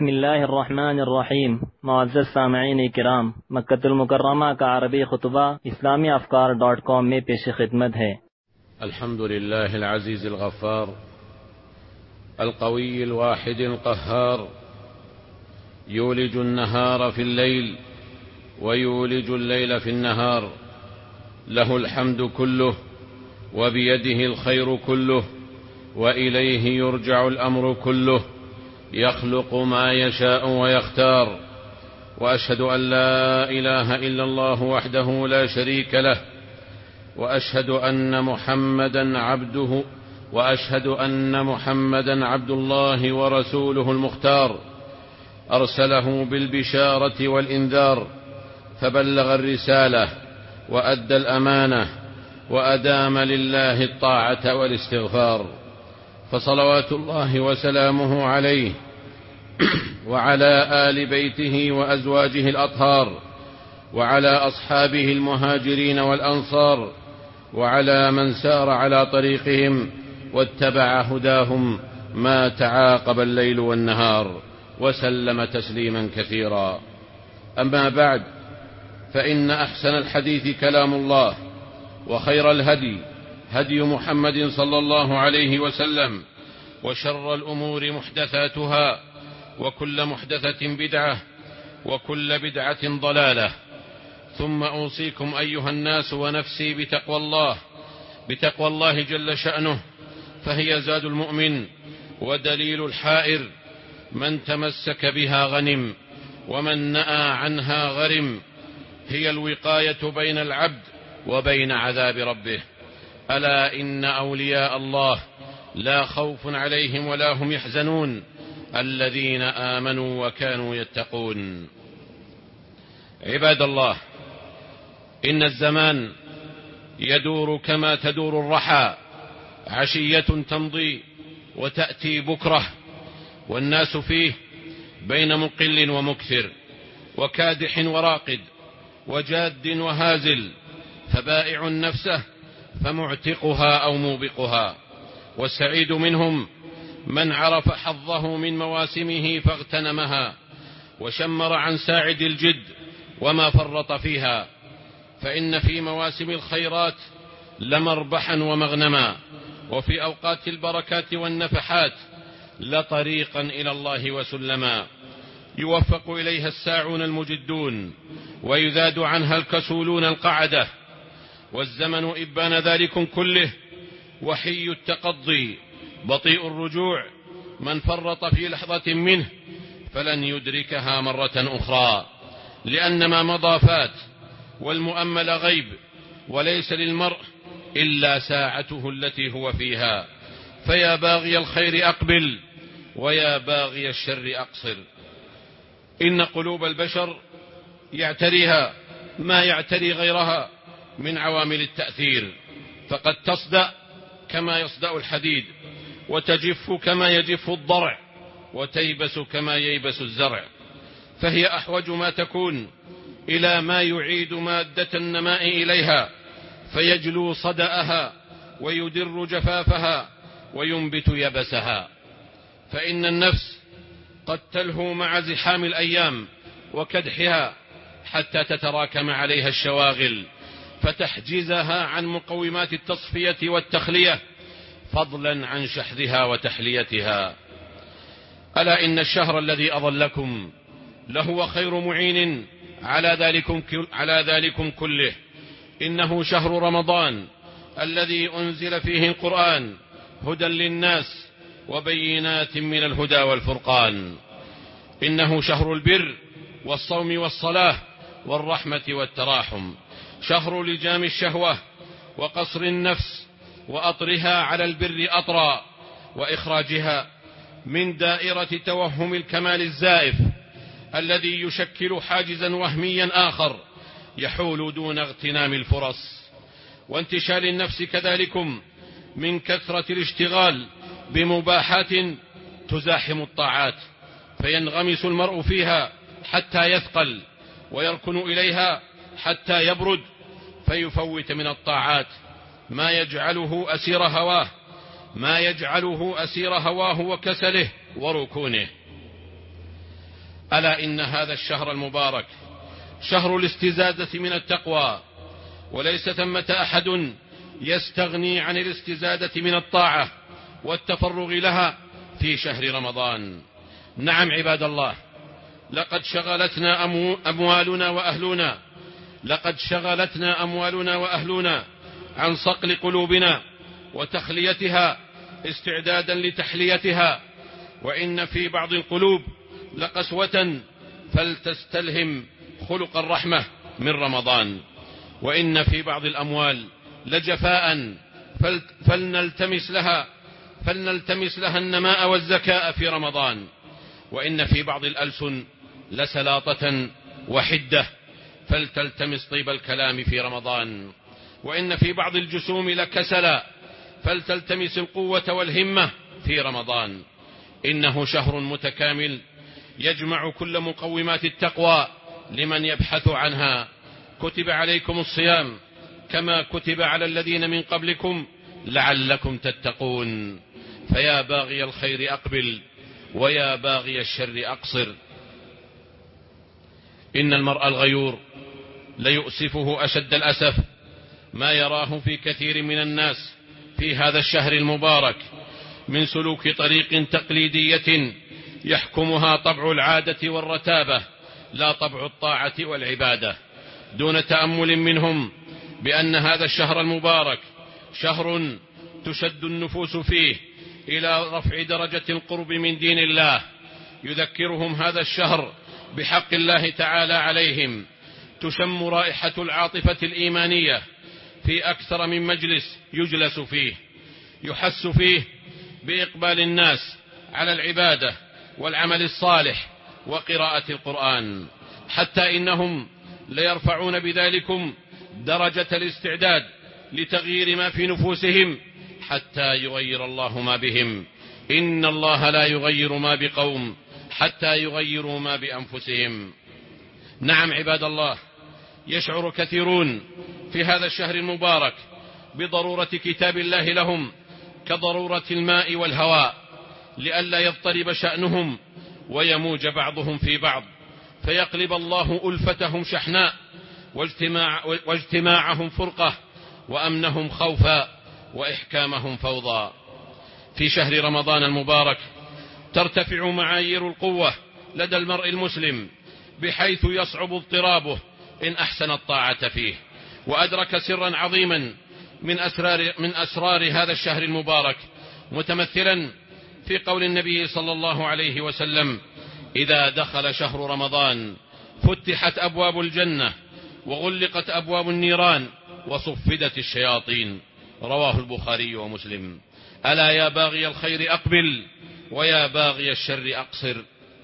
بسم الله الرحمن الرحیم. معزز سامعین کرام، مکہ المکرمہ کا عربی خطبہ اسلامی افکار.com میں پیش خدمت ہے. الحمد لله العزيز الغفار القوي الواحد القهار، يولج النهار في الليل ويولج الليل في النهار، له الحمد كله وبيده الخير كله وإليه يرجع الأمر كله، يخلق ما يشاء ويختار. وأشهد أن لا إله إلا الله وحده لا شريك له، وأشهد أن محمدا عبد الله ورسوله المختار، أرسله بالبشارة والإنذار، فبلغ الرسالة وأدى الأمانة وأدام لله الطاعة والاستغفار، فصلوات الله وسلامه عليه وعلى آل بيته وأزواجه الأطهار، وعلى أصحابه المهاجرين والأنصار، وعلى من سار على طريقهم واتبع هداهم ما تعاقب الليل والنهار، وسلم تسليما كثيرا. أما بعد، فإن أحسن الحديث كلام الله، وخير الهدي هدي محمد صلى الله عليه وسلم، وشر الأمور محدثاتها، وكل محدثة بدعة، وكل بدعة ضلالة. ثم أوصيكم أيها الناس ونفسي بتقوى الله جل شأنه، فهي زاد المؤمن ودليل الحائر، من تمسك بها غنم ومن نأى عنها غرم، هي الوقاية بين العبد وبين عذاب ربه. ألا إن أولياء الله لا خوف عليهم ولا هم يحزنون، الذين آمنوا وكانوا يتقون. عباد الله، إن الزمان يدور كما تدور الرحى، عشية تمضي وتأتي بكرة، والناس فيه بين مقل ومكثر، وكادح وراقد، وجاد وهازل، فبائع نفسه فمعتقها أو موبقها. والسعيد منهم من عرف حظه من مواسمه فاغتنمها، وشمر عن ساعد الجد وما فرط فيها، فإن في مواسم الخيرات لمربحا ومغنما، وفي أوقات البركات والنفحات لطريقا إلى الله وسلما، يوفق إليها الساعون المجدون، ويذاد عنها الكسولون القعدة. والزمن إبان ذلك كله وحي التقضي، بطيء الرجوع، من فرط في لحظة منه فلن يدركها مرة أخرى، لأن ما مضى فات، والمؤمل غيب، وليس للمرء إلا ساعته التي هو فيها. فيا باغي الخير أقبل، ويا باغي الشر أقصر. إن قلوب البشر يعتريها ما يعتري غيرها من عوامل التأثير، فقد تصدأ كما يصدأ الحديد، وتجف كما يجف الضرع، وتيبس كما ييبس الزرع، فهي أحوج ما تكون إلى ما يعيد مادة النماء إليها، فيجلو صدأها ويدر جفافها وينبت يبسها. فإن النفس قد تلهو مع زحام الأيام وكدحها حتى تتراكم عليها الشواغل، فتحجزها عن مقومات التصفية والتخلية، فضلا عن شحذها وتحليتها. ألا إن الشهر الذي أظلكم لهو خير معين على ذلكم كله. إنه شهر رمضان الذي أنزل فيه القرآن هدى للناس وبينات من الهدى والفرقان. إنه شهر البر والصوم والصلاة والرحمة والتراحم، شهر لجام الشهوة وقصر النفس، وأطرها على البر أطرا، وإخراجها من دائرة توهم الكمال الزائف الذي يشكل حاجزا وهميا آخر يحول دون اغتنام الفرص، وانتشال النفس كذلكم من كثرة الاشتغال بمباحات تزاحم الطاعات، فينغمس المرء فيها حتى يثقل، ويركن إليها حتى يبرد، فيفوت من الطاعات ما يجعله أسير هواه وكسله وركونه. ألا إن هذا الشهر المبارك شهر الاستزادة من التقوى، وليس ثمة أحد يستغني عن الاستزادة من الطاعة والتفرغ لها في شهر رمضان. نعم عباد الله، لقد شغلتنا أموالنا وأهلنا عن صقل قلوبنا وتخليتها استعدادا لتحليتها، وإن في بعض القلوب لقسوة فلتستلهم خلق الرحمة من رمضان، وإن في بعض الأموال لجفاء فلنلتمس لها النماء والزكاء في رمضان، وإن في بعض الألسن لسلاطة وحدة فلتلتمس طيب الكلام في رمضان، وإن في بعض الجسوم لكسلا فلتلتمس القوة والهمة في رمضان. إنه شهر متكامل يجمع كل مقومات التقوى لمن يبحث عنها. كتب عليكم الصيام كما كتب على الذين من قبلكم لعلكم تتقون، فيا باغي الخير أقبل ويا باغي الشر أقصر. إن المرء الغيور ليؤسفه أشد الأسف ما يراه في كثير من الناس في هذا الشهر المبارك من سلوك طريق تقليدية يحكمها طبع العادة والرتابة لا طبع الطاعة والعبادة، دون تأمل منهم بأن هذا الشهر المبارك شهر تشد النفوس فيه إلى رفع درجة القرب من دين الله. يذكرهم هذا الشهر بحق الله تعالى عليهم، تشم رائحة العاطفة الإيمانية في أكثر من مجلس يجلس فيه، يحس فيه بإقبال الناس على العبادة والعمل الصالح وقراءة القرآن، حتى إنهم ليرفعون بذلكم درجة الاستعداد لتغيير ما في نفوسهم حتى يغير الله ما بهم. إن الله لا يغير ما بقوم حتى يغيروا ما بأنفسهم. نعم عباد الله، يشعر كثيرون في هذا الشهر المبارك بضرورة كتاب الله لهم كضرورة الماء والهواء، لئلا يضطرب شأنهم ويموج بعضهم في بعض، فيقلب الله ألفتهم شحناء واجتماعهم فرقة وأمنهم خوفا وإحكامهم فوضى. في شهر رمضان المبارك ترتفع معايير القوة لدى المرء المسلم بحيث يصعب اضطرابه إن أحسن الطاعة فيه، وأدرك سرا عظيما من أسرار هذا الشهر المبارك، متمثلا في قول النبي صلى الله عليه وسلم: إذا دخل شهر رمضان فتحت أبواب الجنة وغلقت أبواب النيران وصفدت الشياطين. رواه البخاري ومسلم. ألا يا باغي الخير أقبل ويا باغي الشر أقصر.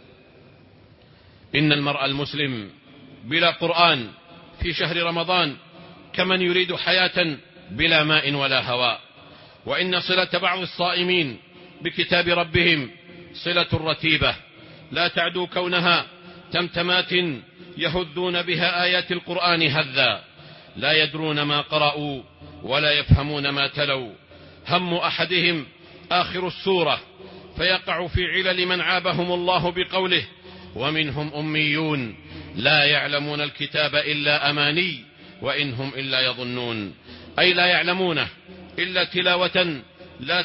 إن المرء المسلم بلا قرآن في شهر رمضان كمن يريد حياة بلا ماء ولا هواء، وإن صلة بعض الصائمين بكتاب ربهم صلة رتيبة لا تعدو كونها تمتمات يهذون بها آيات القرآن هذا، لا يدرون ما قرأوا ولا يفهمون ما تلوا. هم أحدهم آخر السورة فيقع في علل من عابهم الله بقوله: ومنهم أميون لا يعلمون الكتاب إلا أماني وإنهم إلا يظنون، أي لا يعلمونه إلا تلاوة لا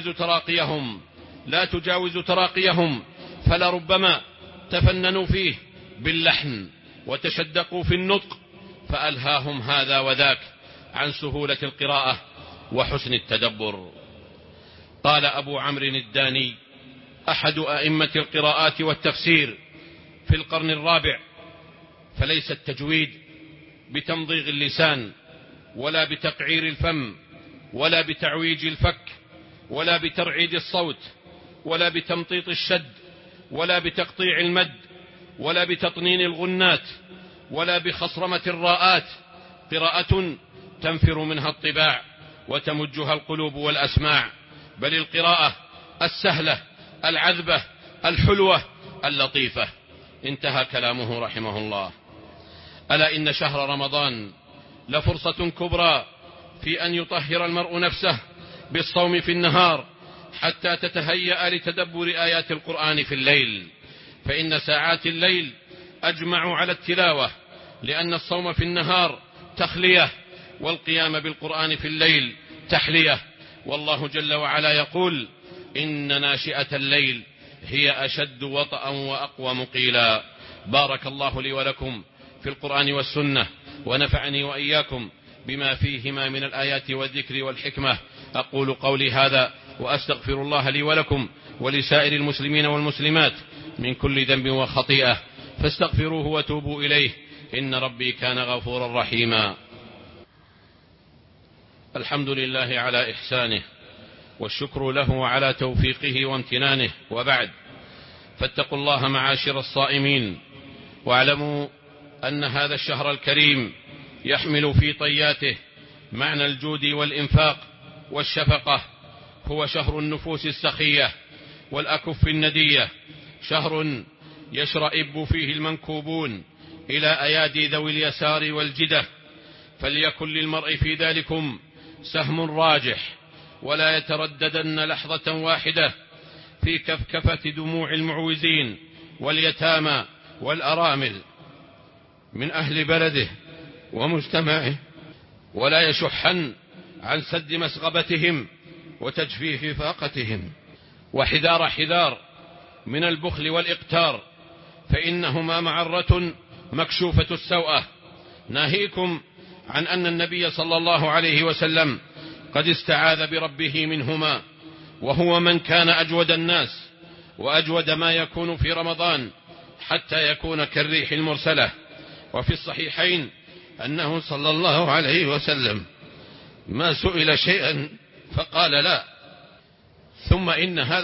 تجاوز تراقيهم، فلربما تفننوا فيه باللحن وتشدقوا في النطق فألهاهم هذا وذاك عن سهولة القراءة وحسن التدبر. قال أبو عمرو الداني أحد أئمة القراءات والتفسير في القرن الرابع: فليس التجويد بتمضيغ اللسان ولا بتقعير الفم ولا بتعويج الفك ولا بترعيد الصوت ولا بتمطيط الشد ولا بتقطيع المد ولا بتطنين الغنات ولا بخصرمة الراءات، قراءة تنفر منها الطباع وتمجها القلوب والأسماع، بل القراءة السهلة العذبة الحلوة اللطيفة. انتهى كلامه رحمه الله. ألا إن شهر رمضان لفرصة كبرى في أن يطهر المرء نفسه بالصوم في النهار حتى تتهيأ لتدبر آيات القرآن في الليل، فإن ساعات الليل أجمع على التلاوة، لأن الصوم في النهار تخلية، والقيام بالقرآن في الليل تحلية. والله جل وعلا يقول: إن ناشئة الليل هي أشد وطئا وأقوم قيلا. بارك الله لي ولكم في القرآن والسنة، ونفعني وإياكم بما فيهما من الآيات والذكر والحكمة. أقول قولي هذا وأستغفر الله لي ولكم ولسائر المسلمين والمسلمات من كل ذنب وخطيئة، فاستغفروه وتوبوا إليه، إن ربي كان غفورا رحيما. الحمد لله على إحسانه، والشكر له على توفيقه وامتنانه، وبعد، فاتقوا الله معاشر الصائمين، واعلموا أن هذا الشهر الكريم يحمل في طياته معنى الجود والإنفاق والشفقة. هو شهر النفوس السخية والأكف الندية، شهر يشرئب فيه المنكوبون إلى أيادي ذوي اليسار والجدة، فليكن للمرء في ذلكم سهم راجح، ولا يترددن لحظة واحدة في كفكفة دموع المعوزين واليتامى والأرامل من أهل بلده ومجتمعه، ولا يشحن عن سد مسغبتهم وتجفيف فاقتهم. وحذار من البخل والإقتار، فإنهما معرة مكشوفة السوءة. ناهيكم عن أن النبي صلى الله عليه وسلم قد استعاذ بربه منهما، وهو من كان أجود الناس وأجود ما يكون في رمضان، حتى يكون كالريح المرسلة. وفي الصحيحين أنه صلى الله عليه وسلم ما سئل شيئا فقال لا. ثم إن هذا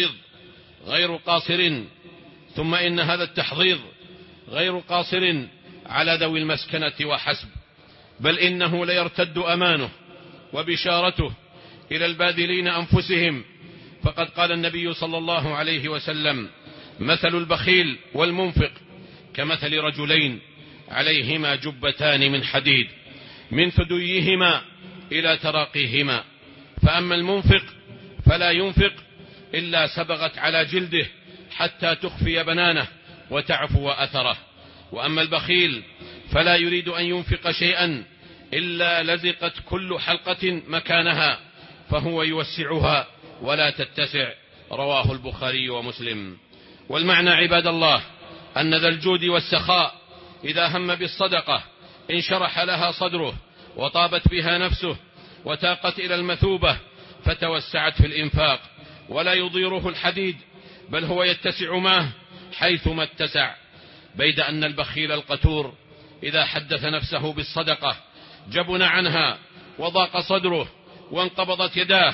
التحضير غير قاصر على ذوي المسكنة وحسب، بل إنه ليرتد أمانه وبشارته إلى الباذلين أنفسهم. فقد قال النبي صلى الله عليه وسلم: مثل البخيل والمنفق كمثل رجلين عليهما جبتان من حديد من ثديهما إلى تراقيهما، فأما المنفق فلا ينفق إلا سبغت على جلده حتى تخفي بنانه وتعفو أثره، وأما البخيل فلا يريد أن ينفق شيئا إلا لزقت كل حلقة مكانها، فهو يوسعها ولا تتسع. رواه البخاري ومسلم. والمعنى عباد الله أن ذا الجود والسخاء إذا هم بالصدقة انشرح لها صدره وطابت بها نفسه وتاقت إلى المثوبة فتوسعت في الإنفاق، ولا يضيره الحديد، بل هو يتسع معه حيثما اتسع. بيد أن البخيل القتور إذا حدث نفسه بالصدقة جبن عنها وضاق صدره وانقبضت يداه،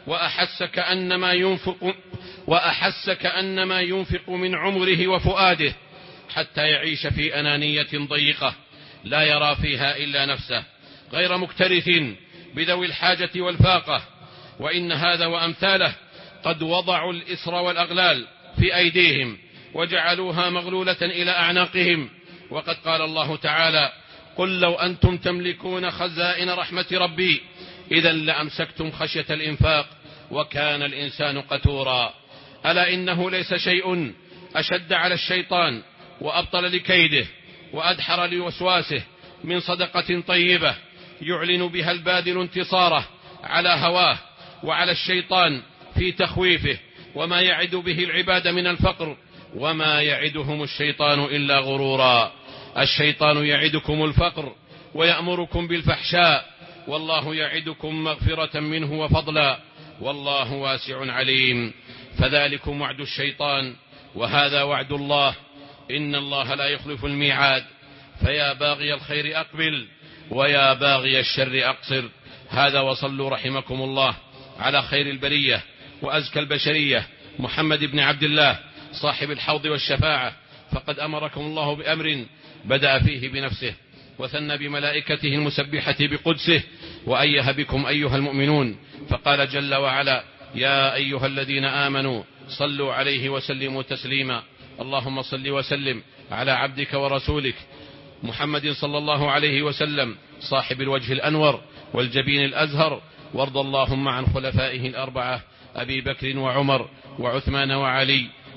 وأحس كأنما ينفق من عمره وفؤاده، حتى يعيش في أنانية ضيقة لا يرى فيها إلا نفسه، غير مكترث بذوي الحاجة والفاقة. وإن هذا وأمثاله قد وضعوا الإسر والأغلال في أيديهم وجعلوها مغلولة إلى أعناقهم. وقد قال الله تعالى: قل لو أنتم تملكون خزائن رحمة ربي إذا لأمسكتم خشية الإنفاق وكان الإنسان قتورا. ألا إنه ليس شيء أشد على الشيطان وأبطل لكيده وأدحر لوسواسه من صدقة طيبة يعلن بها الباذل انتصاره على هواه وعلى الشيطان في تخويفه، وما يعد به العباد من الفقر، وما يعدهم الشيطان إلا غرورا. الشيطان يعدكم الفقر ويأمركم بالفحشاء، والله يعدكم مغفرة منه وفضلا، والله واسع عليم. فذلكم وعد الشيطان وهذا وعد الله، إن الله لا يخلف الميعاد. فيا باغي الخير أقبل ويا باغي الشر أقصر. هذا وصلوا رحمكم الله على خير البرية وأزكى البشرية محمد بن عبد الله صاحب الحوض والشفاعة، فقد أمركم الله بأمر بدأ فيه بنفسه وثنى بملائكته المسبحة بقدسه وأيه بكم أيها المؤمنون، فقال جل وعلا: يا أيها الذين آمنوا صلوا عليه وسلموا تسليما. اللهم صل وسلم على عبدك ورسولك محمد صلى الله عليه وسلم صاحب الوجه الأنور والجبين الأزهر، وارض اللهم عن خلفائه الأربعة أبي بكر وعمر وعثمان وعلي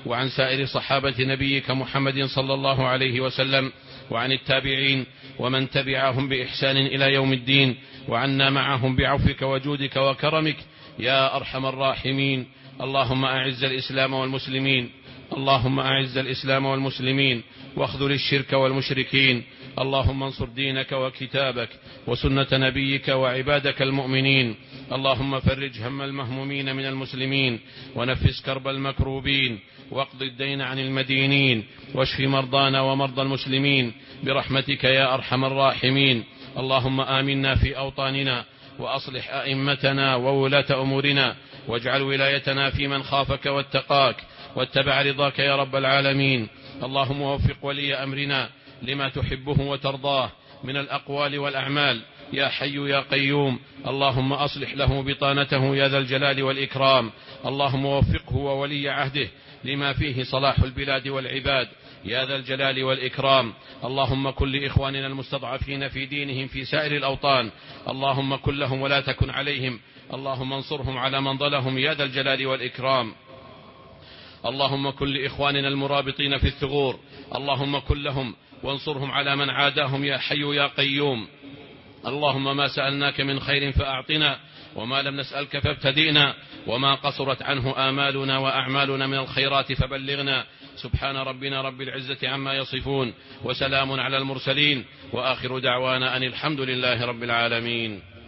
وعن سائر صحابة نبيك محمد صلى الله عليه وسلم، وعن التابعين ومن تبعهم بإحسان إلى يوم الدين، وعنا معهم بعفوك وجودك وكرمك يا أرحم الراحمين. اللهم أعز الإسلام والمسلمين، اللهم أعز الإسلام والمسلمين واخذل الشرك والمشركين. اللهم انصر دينك وكتابك وسنة نبيك وعبادك المؤمنين. اللهم فرج هم المهمومين من المسلمين، ونفس كرب المكروبين، واقض الدين عن المدينين، واشف مرضانا ومرضى المسلمين برحمتك يا أرحم الراحمين. اللهم آمنا في أوطاننا، وأصلح أئمتنا وولاة أمورنا، واجعل ولايتنا في من خافك واتقاك واتبع رضاك يا رب العالمين. اللهم وفق ولي أمرنا لما تحبه وترضاه من الأقوال والأعمال يا حي يا قيوم. اللهم أصلح له بطانته يا ذا الجلال والإكرام. اللهم وفقه وولي عهده لما فيه صلاح البلاد والعباد يا ذا الجلال والإكرام. اللهم كن لإخواننا المستضعفين في دينهم في سائر الأوطان، اللهم كن لهم ولا تكن عليهم. اللهم انصرهم على من ضلهم يا ذا الجلال والإكرام. اللهم كن لإخواننا المرابطين في الثغور، اللهم كن لهم وانصرهم على من عاداهم يا حي يا قيوم. اللهم ما سألناك من خير فأعطنا، وما لم نسألك فابتدئنا، وما قصرت عنه آمالنا وأعمالنا من الخيرات فبلغنا. سبحان ربنا رب العزة عما يصفون، وسلام على المرسلين، وآخر دعوانا أن الحمد لله رب العالمين.